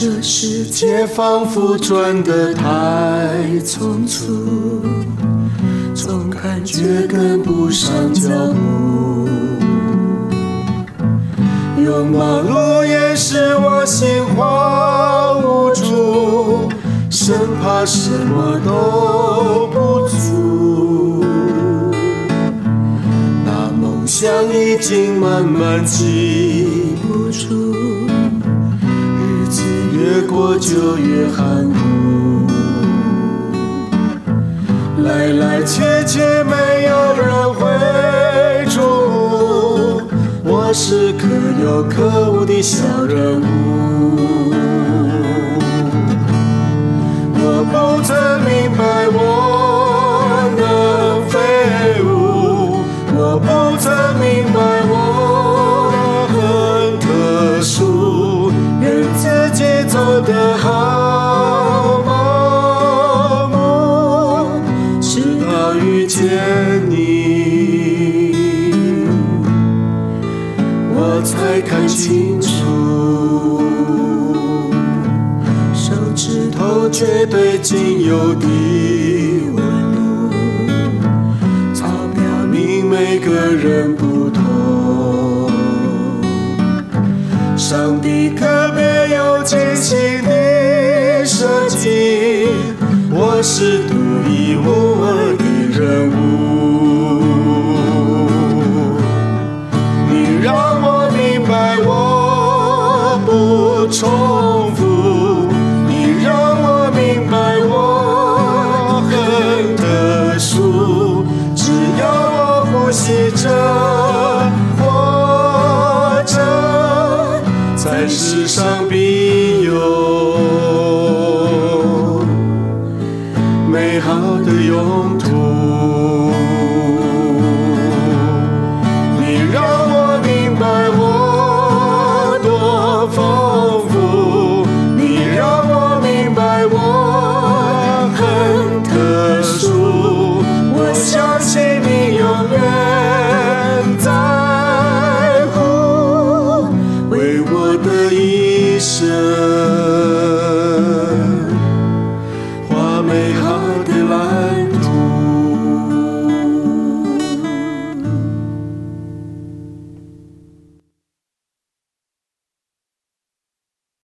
这世界仿佛转得太匆促，总感觉跟不上脚步。用忙碌掩饰我心慌无助，生怕什么都不足。那梦想已经慢慢记不住，日子越过就越含糊，来来去去没有人会注目，我是可有可无的小人物。我不曾明白我能飞舞，我不曾明白我很特殊，任自己走得好盲目，直到遇见你，我才看清楚，手指头绝对仅有的纹路，早表明每个人不同。上帝可别有精心的设计，我是独一无二的人物。你让我明白我不重复，你让我明白我很特殊，只要我呼吸着活着，在世上必有美好的用途。